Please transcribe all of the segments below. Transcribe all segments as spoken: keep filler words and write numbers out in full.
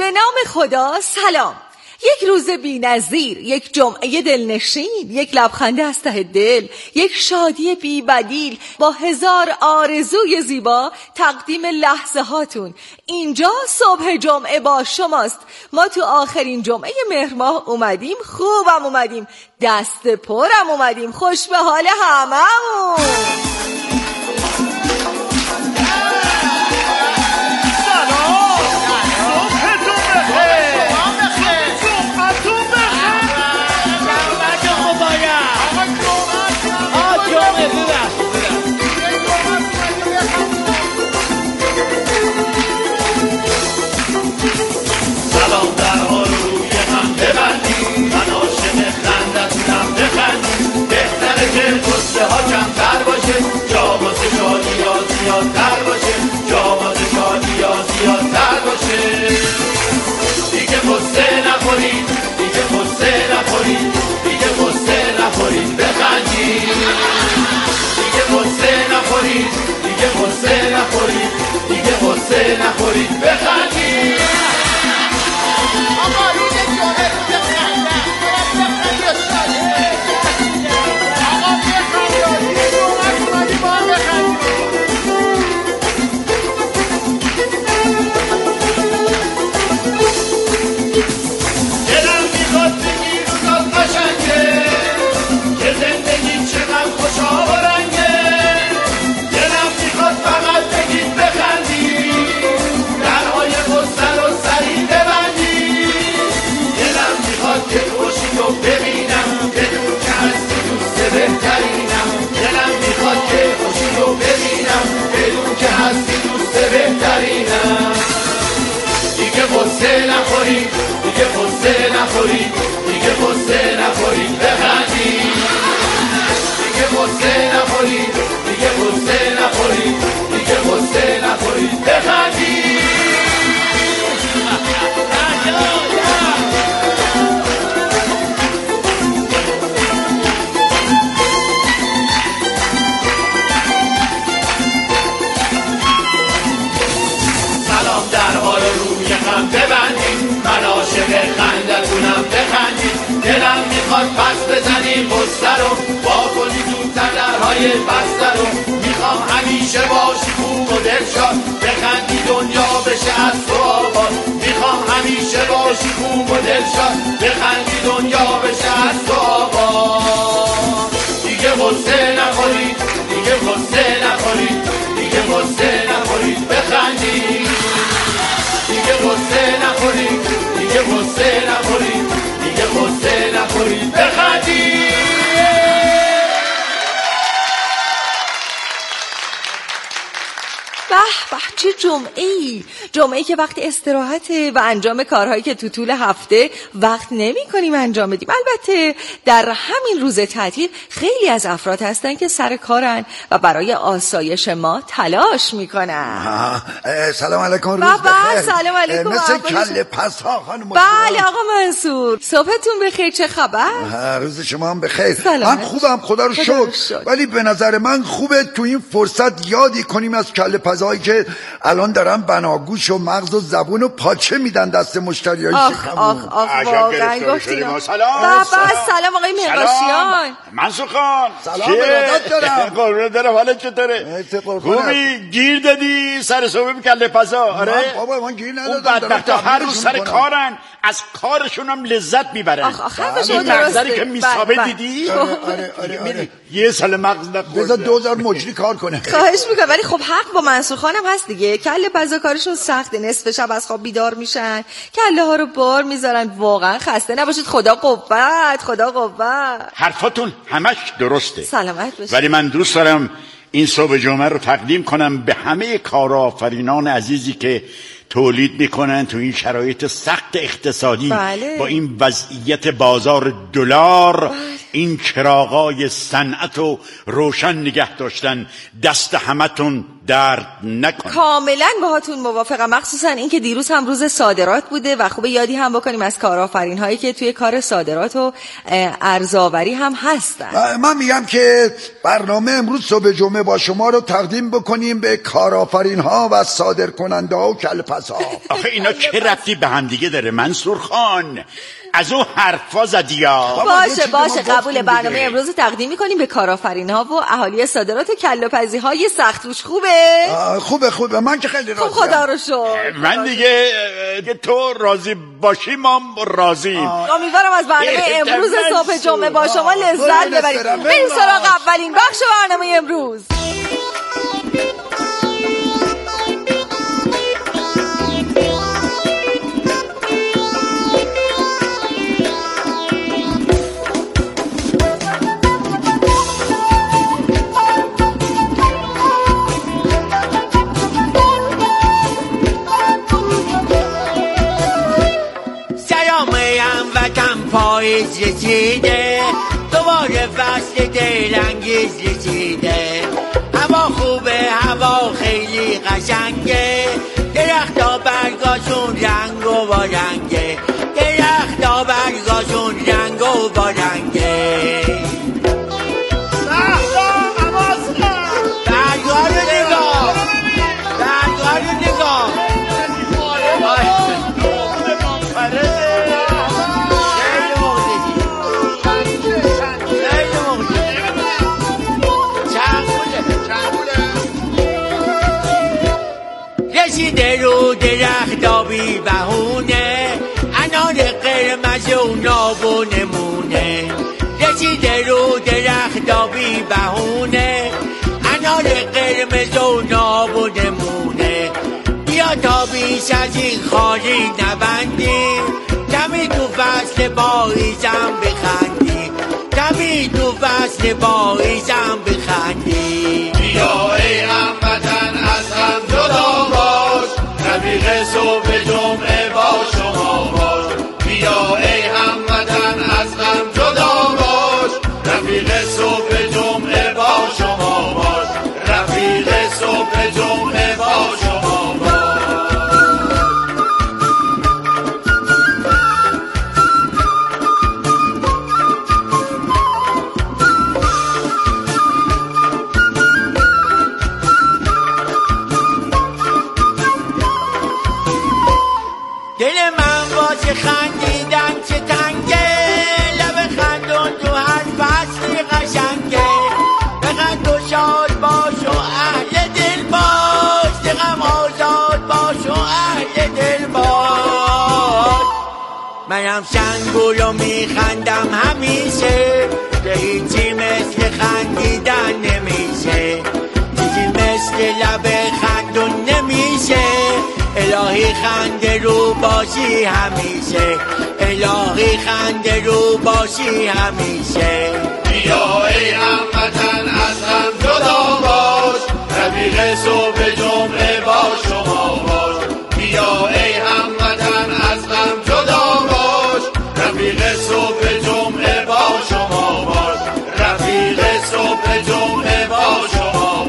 به نام خدا سلام. یک روز بی نظیر، یک جمعه دلنشین، یک لبخنده از ته دل، یک شادی بی بدیل با هزار آرزوی زیبا تقدیم لحظه هاتون. اینجا صبح جمعه با شماست. ما تو آخرین جمعه مهر ماه اومدیم، خوبم اومدیم، دست پرم اومدیم، خوش به حال هممون. قصه ها کمتر باشه، جا واسه شادی ها زیادتر باشه، جا واسه شادی ها زیادتر باشه. دیگه قصه نخورید، دیگه قصه نخورید، دیگه قصه نخورید، بخندید. دیگه قصه نخورید، دیگه قصه نخورید، دیگه قصه نخورید، بخندید. آقا روز جمعه روز خنده، برد بخندید. دیگه قصه نخورید، دیگه قصه نخورید، دیگه قصه نخورید، بخندید. دیگه قصه نخورید، دیگه قصه نخورید، دیگه قصه نخورید، بخندید. ببندید، من عاشق خندتونم، بخندید. دلم میخواد پس بزنید قصه رو، با کنید زودتر درهای بسته رو. میخوام همیشه باشی خوب و دلشاد، بخندی دنیا بشه از تو آباد. میخوام همیشه باشی خوب و دلشاد، بخندی دنیا بشه از تو آباد. دیگه قصه نخورید، دیگه قصه نخورید، دیگه قصه نخورید، بخندید. دیگه قصه نخورید، دیگه قصه نخورید، دیگه قصه نخورید، بخندید. به به، چه جمعه‌ای، جمعه‌ای که وقت استراحته و انجام کارهایی که تو طول هفته وقت نمی کنیم انجام بدیم. البته در همین روز تعطیل خیلی از افراد هستن که سر کارن و برای آسایش ما تلاش میکنن. سلام علیکم، روز بخیر. سلام علیکم. مثل کله پس ها خانم. بله آقا منصور، صبحتون بخیر، چه خبر؟ روز شما هم بخیر. سلام. من خوبم خدا رو شکر، ولی به نظر من خوبه تو این فرصت یادی کنیم از کله پزایی که الان دارن بناگوش و مغز و زبون و پاچه میدن دست مشتریای شکمون. آخ آخ آخ واقعا گفتیم. سلام. بابا سلام آقای مهرباشیان. منصور خان. سلام برادرت دارم. قربونت برم، حالت چطوره؟ خوبی؟ گیر دادی سر صبح کله پزا؟ آره بابا من گیر ندادم. اون بدبختا هر روز سر کارن، از کارشون هم لذت میبرن. آخ آخ حرفش این مغزری که بله، میسابه بله. دیدی؟ آره آره آره, آره. یه سال مغز نخورده. بذار دوزار مجری کار کنه. خواهش میکنم، ولی خب حق با منصور خانم هست دیگه. کله پزا کارشون سخته، نصف شب از خواب بیدار میشن، کله ها رو بار میذارن. واقعا خسته نباشید، خدا قوت، خدا قوت. حرفاتون همش درسته، سلامت باشید. ولی من دوست دارم این صبح جمعه رو تقدیم کنم به همه کارآفرینان عزیزی که تولید میکنن تو این شرایط سخت اقتصادی. بله. با این وضعیت بازار دلار. بله. این چراغای صنعت رو روشن نگه داشتن. دست همتون درد نکنه. کاملا باهاتون موافقم، مخصوصا این که دیروز هم روز صادرات بوده و خوبه یادی هم بکنیم از کارآفرین هایی که توی کار صادرات و ارزآوری هم هستن. من میگم که برنامه امروز صبح جمعه با شما رو تقدیم بکنیم به کارآفرین ها و صادرکننده ها و کلپس ها. آخه اینا چه ربطی به هم دیگه داره منصور خان؟ از اون حرفا زدیا. باشه باشه قبول. برنامه امروز تقدیم میکنیم به کارآفرین ها و اهالی صادرات و کله‌پزی های سخت روش. خوبه؟ خوبه خوبه من که خیلی راضیم. خب خدا رو شکر. من دیگه که تو راضی باشی ما راضیم. امیدوارم از برنامه امروز صبح جمعه با شما لذت ببرید. بریم سراغ اولین بخش برنامه امروز. پاییز رسیده دوباره فصل دلانگیز رسیده، هوا خوبه هوا خیلی قشنگه، درختا برگاشون رنگ و بارنگه، درختا برگاشون رنگ و بارنگه. برگا رو نگاه برگا رو نگاه رسیده رو درخت آبی بهونه، انار قرمز و ناب و نمونه، رسیده رو درخت آبی بهونه، انار قرمز و ناب و نمونه. بیا تا بیش از این خالی نبندیم، کمی تو فصل پاییزم بخندی، کمی تو فصل پاییزم بخندی. بیا ای هموطن از هم جدا باش، رفیق صبح جمعه با شما باش. بیا ای هموطن از هم جدا باش، رفیق صبح جمعه با شما باش، رفیق صبح جمعه با شما باش. دل من واسه خندیدن چه تنگه، لب خندون تو هر فصلی قشنگه، بخند و شاد باش و اهل دل باش، دقم آزاد باش و اهل دل باش. منم سنگولو میخندم همیشه، که هیچی مثل خندیدن نمیشه، چیزی مثل لب خندون نمیشه، الهی خنده رو باشی همیشه، الهی خنده رو باشی همیشه. بیا ای هموطن از هم جدا باش، رفیق صبح جمعه با شما باش. بیا ای هموطن از هم جدا باش، رفیق صبح جمعه با شما باش، رفیق صبح جمعه با شما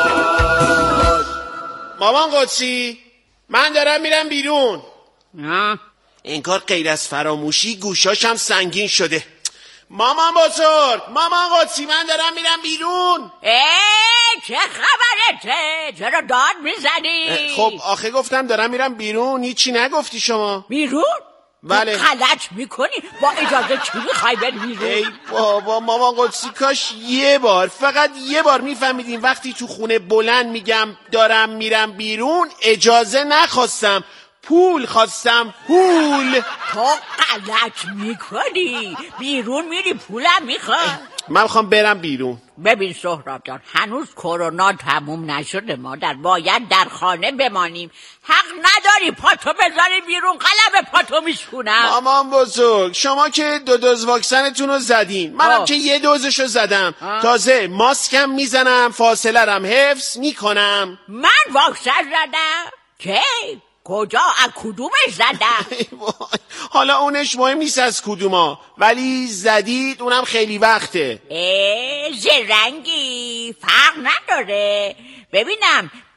باش. مامان قدسی من دارم میرم بیرون. نه انگار غیر از فراموشی گوشاشم سنگین شده. مامان بزرگ، مامان قدسی من دارم میرم بیرون. ای چه خبرته؟ چرا داد میزنی؟ خب آخه گفتم دارم میرم بیرون، هیچی نگفتی شما. بیرون؟ بله. غلط میکنی، با اجازه چی میخوای بری بیرون؟ ای بابا مامان قدسی کاش یه بار، فقط یه بار میفهمیدین وقتی تو خونه بلند میگم دارم میرم بیرون اجازه نخواستم، پول خواستم، پول. تو غلط میکنی، بیرون میری پولم میخوای. من میخوام برم بیرون. ببین سهراب جان، هنوز کرونا تموم نشده، مادر باید در خانه بمانیم، حق نداری پاتو بذاری بیرون، قلب پاتو میشکنم. مامان بزرگ شما که دو دوز واکسنتون رو زدین، منم آه. که یه دوزشو زدم آه. تازه ماسکم میزنم، فاصله رم حفظ میکنم. من واکسن زدم؟ کی؟ کجا؟ از کدومش زدم؟ حالا اونش مهم نیست از کدوما، ولی زدید اونم خیلی وقته. ای زرنگی، فرق نداره. ببینم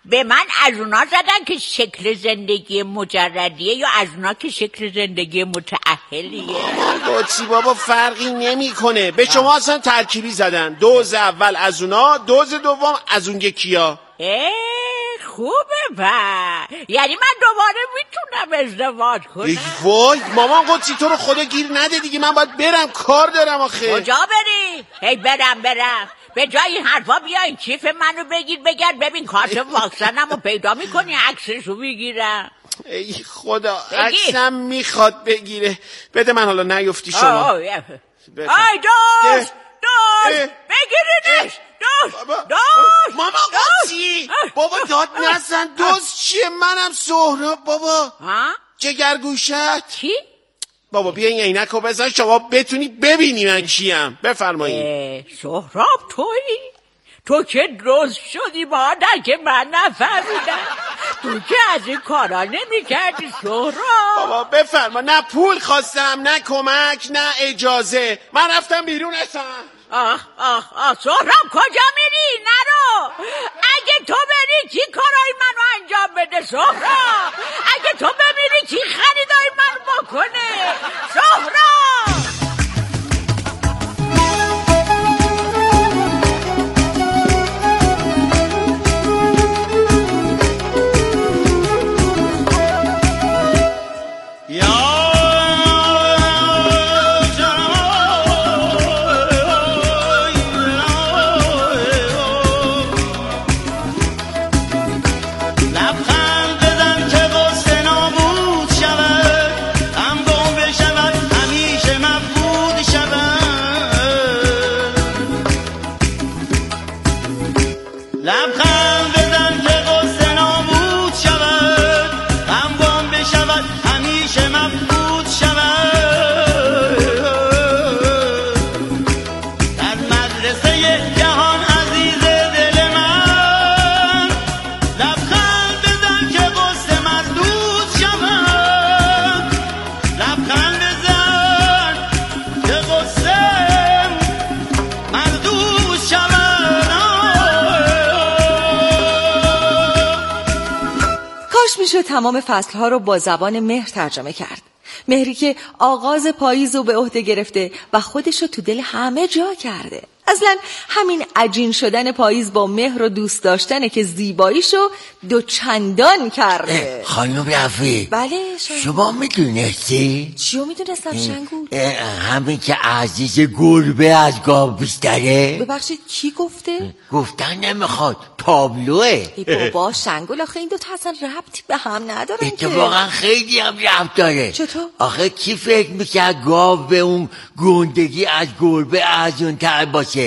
به من از اونا زدن که شکل زندگی مجردیه یا از اونا که شکل زندگی متأهلیه؟ قدسی بابا فرقی نمیکنه. به شما اصلا ترکیبی زدن. دوز اول از اونا، دوز دوم از اون یکیا. اه خوبه با، یعنی من دوباره میتونم ازدواج کنم؟ وای مامان قدسی تو رو خدا گیر نده دیگه، من باید برم کار دارم آخه. کجا بری؟ هی برم برم به جای این حرفا بیا این کیف منو بگیر بگرد ببین کارت واکسنمو پیدا میکنی عکسشو میگیرم. ای خدا عکسم میخواد بگیره. بده من حالا نیفتی شما. آی دوست دوست بگیریدش دوست دوست ماما قدسی بابا داد نزن. دوست چیه؟ منم سهراب بابا. جگرگوشت چی؟ بابا بیا این عینکو بزن شما بتونی ببینی من کیم. بفرمایید. سهراب تویی؟ تو که درست شدی مادر که من نفهمیدم. تو که از این کارا نمی کردی سهراب. بابا بفرما. نه پول خواستم نه کمک نه اجازه. من رفتم بیرون اصلا. آخ آخ آخ سهراب کجا میری؟ نرو. اگه تو بری کی کارای منو انجام بده سهراب؟ اگه تو بمیری کی خریدای منو بکنه سهراب؟ تمام فصلها رو با زبان مهر ترجمه کرد. مهری که آغاز پاییز رو به عهده گرفته و خودش رو تو دل همه جا کرده. اصلا همین عجین شدن پاییز با مهر و دوست داشتنه که زیباییشو دو چندان کرده. خانم رفیع بله شما, شما میدونستی؟ چیو میدونستم شنگول؟ همین که عزیز گربه از گاو بیشتره. ببخشید کی گفته؟ گفتن نمیخواد تابلوه. ای بابا شنگول آخه این دو تا اصلا ربطی به هم ندارن. اتفاقا خیلی هم ربط داره. چطور؟ آخه کی فکر میکرد گاو به اون گندگی از گربه از اون تر باشه؟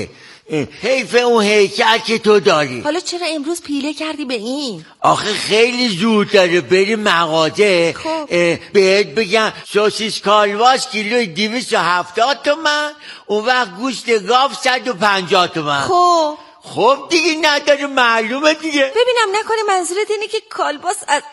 حیف اون هیکل که تو داری. حالا چرا امروز پیله کردی به این؟ آخه خیلی زود داره بری مغازه. خب بهت بگم سوسیس کالواس کیلوی دویست و هفتاد تومن، اون وقت گوشت گاو صد و پنجاه تومن. خب خب دیگه نداره معلومه دیگه. ببینم نکنه منظورت اینه که کالباس از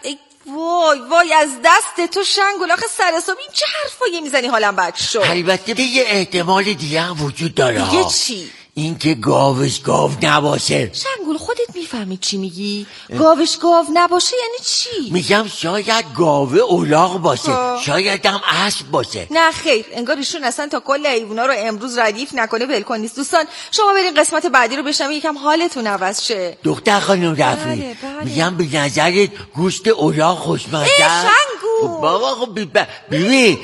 وای وای از دست تو شنگول. آخه سر صبح این چه حرفایی میزنی حالم بد شد. البته یه احتمال دیگه هم وجود داره. دیگه چی؟ این که گاوش گاو نباشه. شنگول خودت میفهمی چی میگی؟ گاوش گاو نباشه یعنی چی؟ میگم شاید گاوه الاغ باشه. آه. شاید هم اسب باشه. نه خیر انگار ایشون اصلا تا کل حیونا رو امروز ردیف نکنه ولکن نیست. دوستان شما برین قسمت بعدی رو بشنوید یکم حالتون عوض شه. دختر خانم رفیع بله بله. میگم به نظرت گوشت الاغ خوشمزه؟ شنگول بابا خب ببین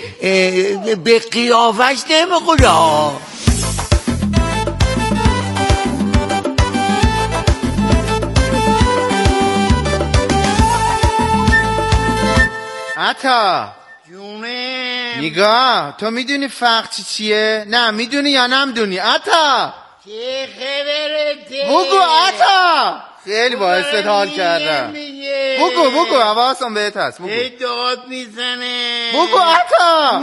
به قیافش نمیخوره. عطا جونه نگاه تو میدونی فقط چی چیه؟ نه میدونی یا نمیدونی؟ عطا چه خبرته؟ بگو عطا خیلی باعثت حال کردم. بگو بگو حواسم بهت هست. بگو ای داد میزنه. بگو عطا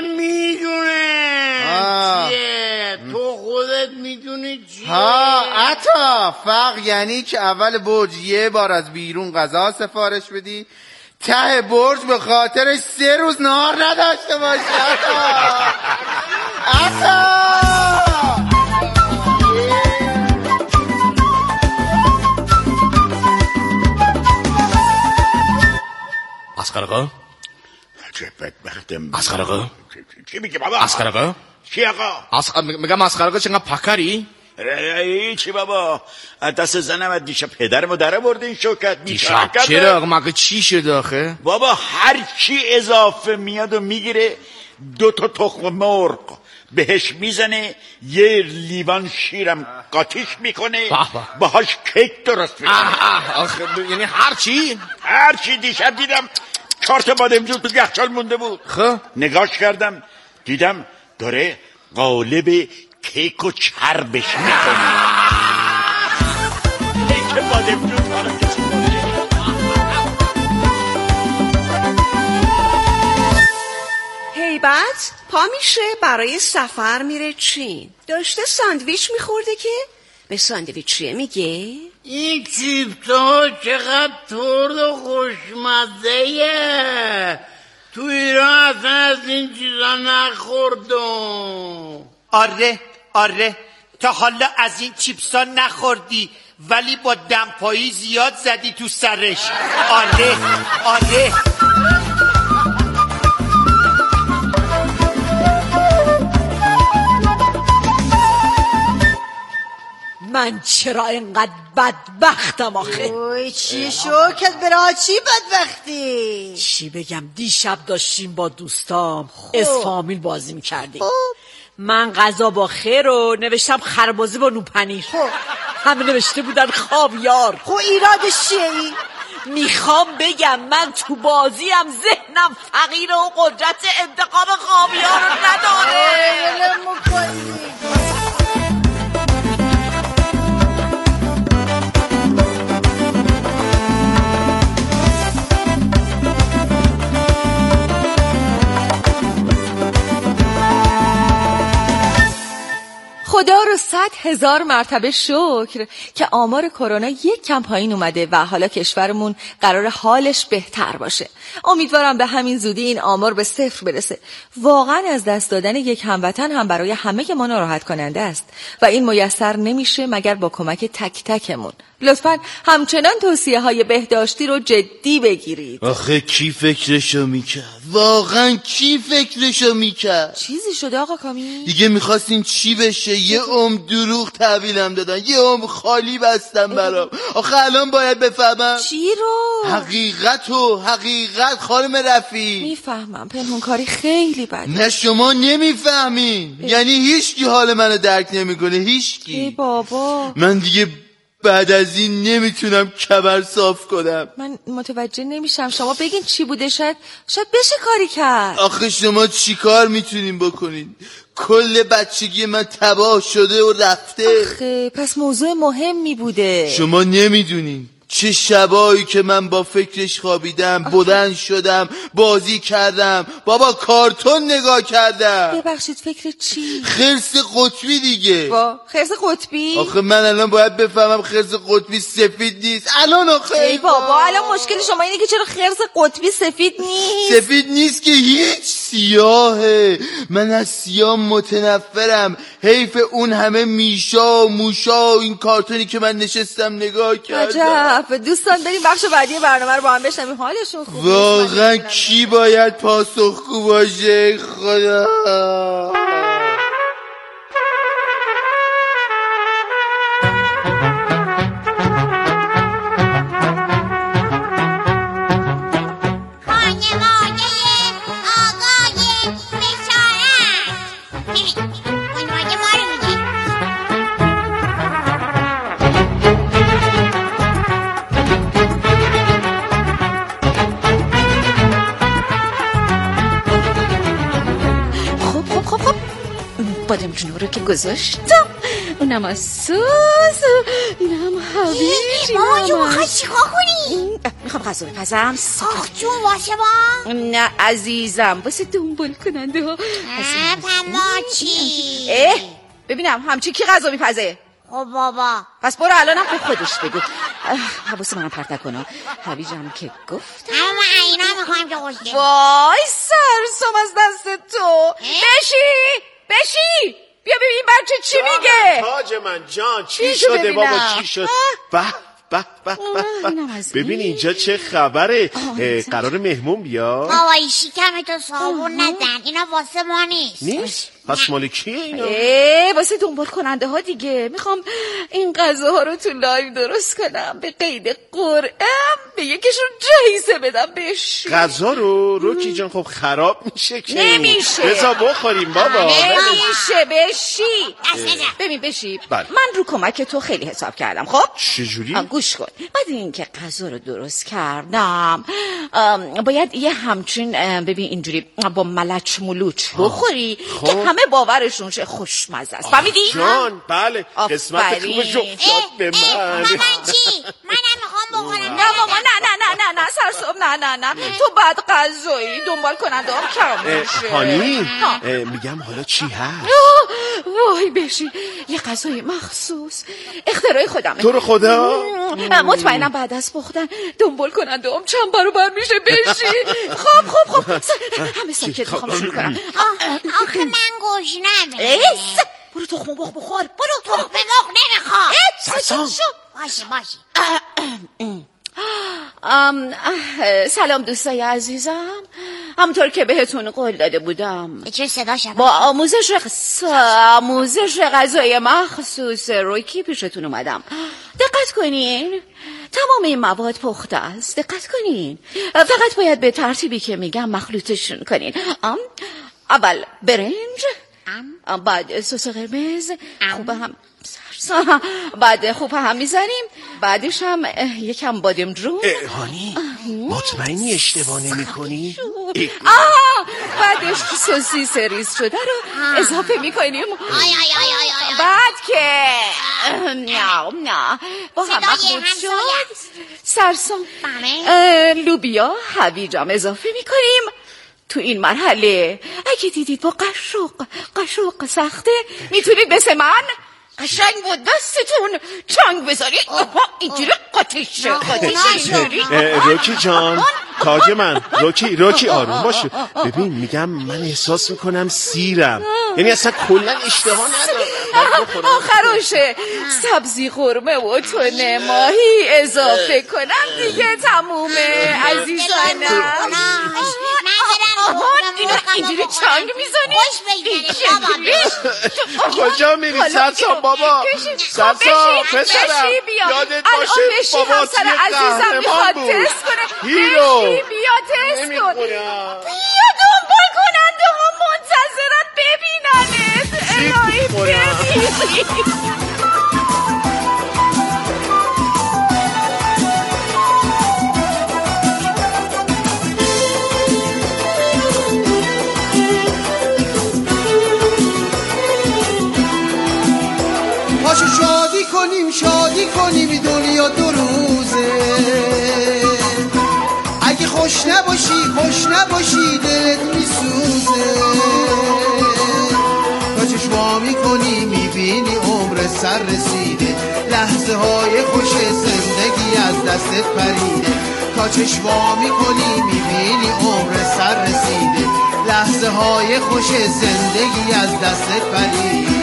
نمیدونه چیه. تو خودت میدونی چیه. ها عطا فقط یعنی که اول برج یه بار از بیرون غذا سفارش بدی، ته برج به خاطرش سه روز نهار نداشته باشی. عطا عطا چه بدبختم. اسقر آقا چی میگه بابا؟ اسقر آقا چی آقا؟ اسقر میگم اسقر آقا چقدر پکری؟ چی بابا؟ از دست زنم از دیشب پدرمو در آورده این شوکت. دیشب چرا آقا؟ مگه چی شده آخه؟ بابا هر چی اضافه میاد و میگیره دو تا تخم مرغ بهش میزنه، یه لیوان شیرم قاطیش میکنه، باهاش کیک درست میکنه. آخه یعنی هر چی؟ هر چی. دیشب دیدم چهار بادمجون تو یخچال مونده بود. خب نگاش کردم دیدم داره قالب کیک و چربش میکنه. کیک بادمجون حالا کسی باشه. هیبت پا میشه برای سفر میره چین. داشته ساندویچ میخورده که به ساندویچیه میگه این چیپس‌ها چقدر ترد و خوشمزه‌یه. تو ایران اصلا از این چیزا نخوردم. آره آره تا حالا از این چیپسا نخوردی ولی با دمپایی زیاد زدی تو سرش. آره آره من چرا اینقدر بدبختم آخه؟ اوی چی شوکت برا چی بدبختی؟ چی بگم، دیشب داشتیم با دوستام اسفامیل بازی میکردیم. من غذا با خیر و نوشتم خربزه با نوپنیر. همه نوشته بودن خاویار. خب ایرادش چیه ای؟ میخوام بگم من تو بازیم ذهنم فقیره و قدرت انتقام خاویار رو نداره. خدا رو صد هزار مرتبه شکر که آمار کرونا یک کم پایین اومده و حالا کشورمون قرار حالش بهتر باشه. امیدوارم به همین زودی این آمار به صفر برسه. واقعا از دست دادن یک هموطن هم برای همه ما ناراحت کننده است و این میسر نمیشه مگر با کمک تک تکمون. لطفاً همچنان توصیه های بهداشتی رو جدی بگیرید. آخه کی فکرشو میکرد؟ واقعا کی فکرشو میکرد؟ چیزی شده آقا کامی؟ دیگه میخواستین چی بشه؟ یه عمر دروغ تحویلم دادن، یه عمر خالی بستم برام. آخه الان باید بفهمم چی رو؟ حقیقتو. حقیقت خانم رفیع. میفهمم پنهونکاری خیلی بده. نه شما نمیفهمین. یعنی هیچکی حال منو درک نمیکنه. هیچکی. ای بابا من دیگه بعد از این نمیتونم کمر صاف کنم. من متوجه نمیشم، شما بگین چی بوده؟ شاید شاید بشه کاری کرد. آخه شما چی کار میتونین بکنین؟ کل بچگی من تباه شده و رفته. آخه پس موضوع مهمی بوده. شما نمیدونین چه شبایی که من با فکرش خوابیدم. بلند شدم بازی کردم، بابا کارتون نگاه کردم. ببخشید فکر چی؟ خرس قطبی دیگه. با خرس قطبی؟ آخه من الان باید بفهمم خرس قطبی سفید نیست. الان آخه ای بابا الان مشکل شما اینه که چرا خرس قطبی سفید نیست؟ سفید نیست که هیچ، سیاهه. من از سیاه متنفرم. حیف اون همه میشا و موشا و این کارتونی که من نشستم نگاه کردم. عجب. دوستان بریم بخش بعدی برنامه رو با هم بشنویم. حالشون خوبه؟ واقعا کی باید پاسخگو باشه؟ خدا بادمجون رو که گذاشتم، اونم از سوز، اینم حویج. ماما جون میخوای چیکار کنی؟ میخوام غذا بپزم. آخ جون واسه ما؟ نه عزیزم واسه دنبال کننده ها. ما چی؟ اه ببینم همچی کی غذا میپزه؟ خب بابا پس برو الانم به خودش بگو. حواس منم پرت نکنم. حویجم که گفت اما اینا میخوایم که خوشیم. وای سرسام از دست تو. بشی بشی بیا ببین بچه چی میگه. تاج من جان چی چی شده ببینم؟ بابا چی شد؟ به به به به. ببین اینجا چه خبره؟ قرار مهمون بیاد؟ آوایی شکم تو صابون نزن، اینا واسه ما نیست. نیست؟ پس مال کیه اینا؟ اه واسه دنبال کننده ها دیگه. میخوام این غذاها رو تو لایو درست کنم، به قید قرعم به یکیشون جایزه بدم بهش. غذا رو روکی جان خب خراب میشه که. نمیشه. بذار بخوریم بابا. نمیشه بشی. ببین بشی. بله. من رو کمک تو خیلی حساب کردم. خب چجوری؟ گوش کن. بعد اینکه غذا رو درست کردم باید یه همچین ببین اینجوری با ملچ ملوچ بخوری که همه باورشون شه خوشمزه است. فهمیدی؟ جان بله. قسمت خوبش افتاد به من. من چی؟ منم میخوام بخورم. نه ماما نه نه نه نه نه سرسام نه نه نه تو بعد غذایی دنبال کننده هم کم میشه. هانی میگم حالا چی هست؟ وای بشی یه غذای مخصوص اختراع خودمه. تو رو خدا؟ مطمئنم بعد از پختن دنبال کننده هم چند برابر میشه. بشی خب خب خب همه ساکت میخوام شروع کنم. آخه من گشنمه. برو تخم مرغ بخور. برو تخم مرغ نمیخوام. ساکت شو. باشه باشه. سلام دوستای عزیزم، همونطور که بهتون قول داده بودم چه صدا شد؟ با آموزش غ... آموزش غذای مخصوص روکی پیشتون اومدم. دقت کنین تمام این مواد پخته است. دقت کنین فقط باید به ترتیبی که میگم مخلوطشون کنین. اول برنج، بعد سس قرمز، خوب هم بعد خوب هم میزنیم، بعدش هم یکم بادمجون. هانی مطمئنی اشتباه نمی کنی؟ بعدش سوسیس ریز شده رو اضافه میکنیم. بعد که نه نه با هم مخلوط شد سرسام لوبیا هویجم اضافه میکنیم. تو این مرحله اگه دیدید با قشق قشق سخته میتونید مثل من قشنگ با دستتون چنگ بذارید. اینجوری قاطیشه قاطیشه. روکی جان تاج من روکی روکی آروم باشه. ببین میگم من احساس میکنم سیرم، یعنی اصلا کلا اشتها ندارم. آخرشه سبزی قرمه و تونه ماهی اضافه کنم دیگه تمومه عزیزانم. اینو اینجوری چنگ میزنی؟ کجا میری سرسام بابا؟ سرسام پسرم یادت باشه بابا توی قهرمان بود. هیرو بیا تست کن. بیا دنبال کننده ها منتظرت ببیننت. الهی ببین. پاشو شادی کنیم شادی کنیم دنیا دو روزه. اگه خوش نباشی خوش نباشی دلت میسوزه. تا چشوا میکنی میبینی عمر سر رسیده. لحظه های خوش زندگی از دستت پریده. تا چشوا میکنی میبینی عمر سر رسیده. لحظه های خوش زندگی از دستت پریده.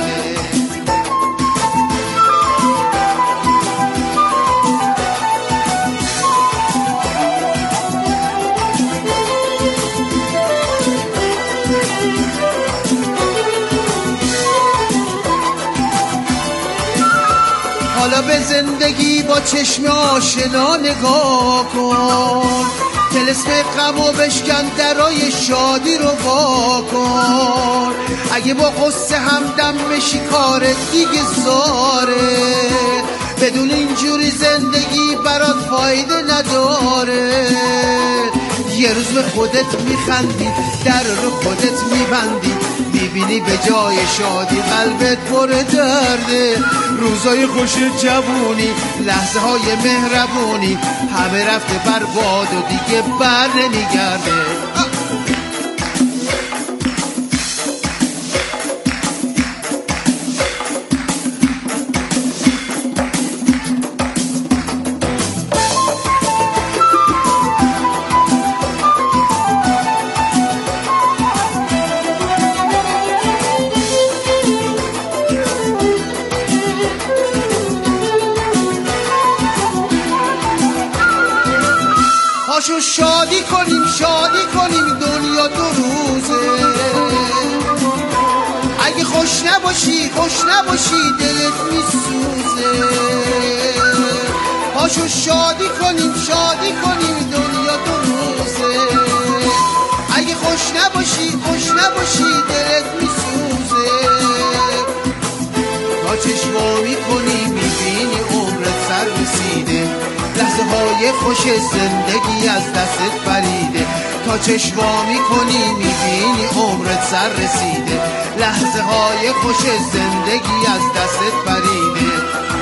حالا به زندگی با چشم آشنا نگاه کن. طلسم غم و بشکن درای شادی رو وا کن. اگه با قصه همدم بشی کارت دیگه زاره. بدون اینجوری زندگی برات فایده نداره. یه روز به خودت میخندی در رو خودت میبندی. میبینی به جای شادی قلبت پر درده. روزای خوش جوونی لحظه های مهربونی همه رفته برباد و دیگه بر نمیگرده. پاشو شادی کنیم شادی کنیم دنیا دو روزه. اگه خوش نباشی خوش نباشی دلت میسوزه. پاشو شادی کنیم شادی کنیم دنیا دو روزه. اگه خوش نباشی خوش نباشی دلت میسوزه. تا چشمو میکنی میبینی عمرت سر رسیده. لحظه های خوش زندگی از دستت پریده. تا چشمو میکنی میبینی عمرت سر رسیده. لحظه های خوش زندگی از دستت پریده.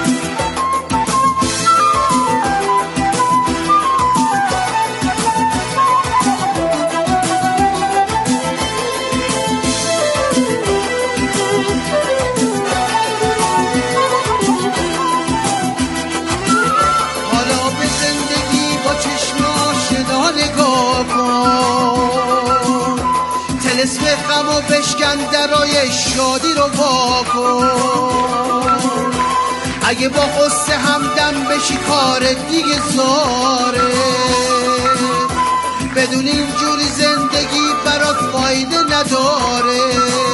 اسم غم و بشکن درای شادی رو واکن. اگه با قصه همدم بشی کار دیگه زاره. بدون اینجوری زندگی برات فایده نداره.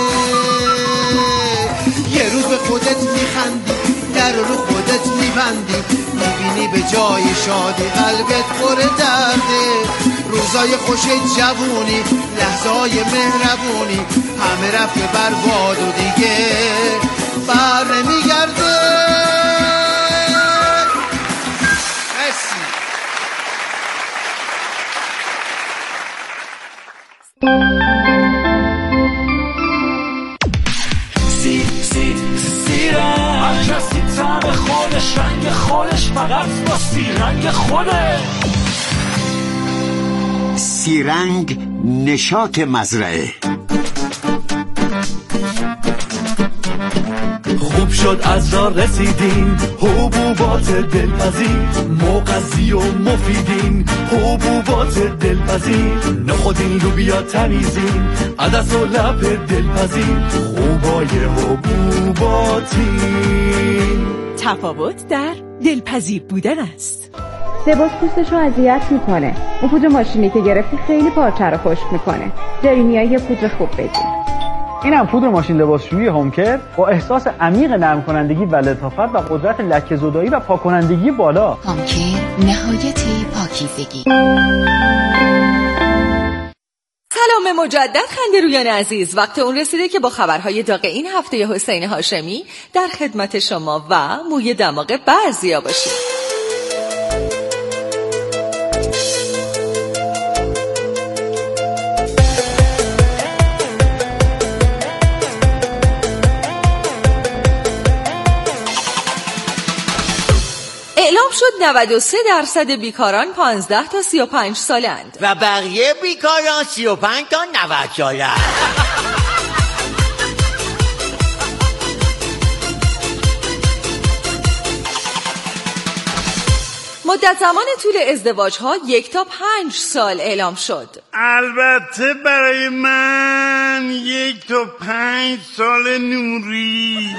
یه روز به خودت میخندی در رو خودت میبندی. میبینی به جای شادی قلبت پر درده. روزای خوش جوونی لحظای مهربونی همه رفته برباد و دیگه بر نمیگرده. مرسی. سی سی سیرنگ هر کسی طعم خودش رنگ خودش فقط با سیرنگ خوده. سیرنگ نشاط مزرعه. خوب شد از راه رسیدین حبوبات دلپذیر مغذی و مفیدین حبوبات دلپذیر نخودین لوبیا تمیزین عدس و لب دلپذیر خوبای حبوباتین. تفاوت در دلپذیر بودن است. لباس پوستش رو اذیت میکنه. اون پودر ماشینی که گرفتی خیلی پارچه رو خشک میکنه. جایی میای یه پودر خوب بگیر. اینم پودر ماشین لباسشویی هومکر با احساس عمیق نرم کنندگی و لطافت و قدرت لکه زدایی و پاک کنندگی بالا. هومکر نهایت پاکیزگی. سلام مجدد خنده‌رویان عزیز. وقت اون رسیده که با خبرهای داغ این هفته حسین هاشمی در خدمت شما و موی دماغ بعضیا باشیم. اعلام شد نود و سه درصد بیکاران پانزده تا سی و پنج سالند و بقیه بیکاران سی و پنج تا نود سالند. مدت زمان طول ازدواج ها یک تا پنج سال اعلام شد. البته برای من یک تا پنج سال نوری.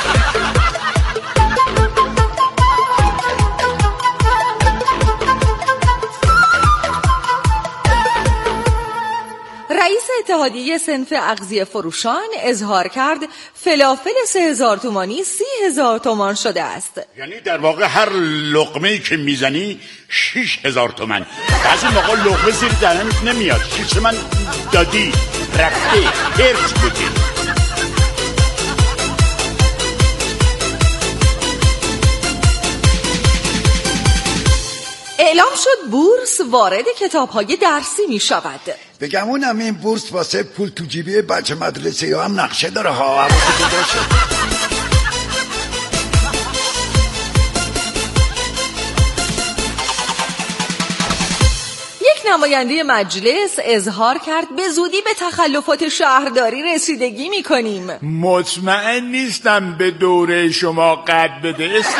رئیس اتحادیه صنف اغذیه فروشان اظهار کرد فلافل سه هزار تومانی سی هزار تومان شده است. یعنی در واقع هر لقمه‌ای که میزنی شیش هزار تومن. بعضی موقع لقمه زیر دهنت نمیاد. شیش من دادی رفته هرچ بودی. اعلام شد بورس وارد کتاب‌های درسی می شود. بگمونم این بورس واسه پول تو جیبی بچه مدرسه یا هم نقشه داره ها. حواستون باشه. یک نماینده مجلس اظهار کرد به زودی به تخلفات شهرداری رسیدگی می کنیم. مطمئن نیستم به دوره شما قد بده.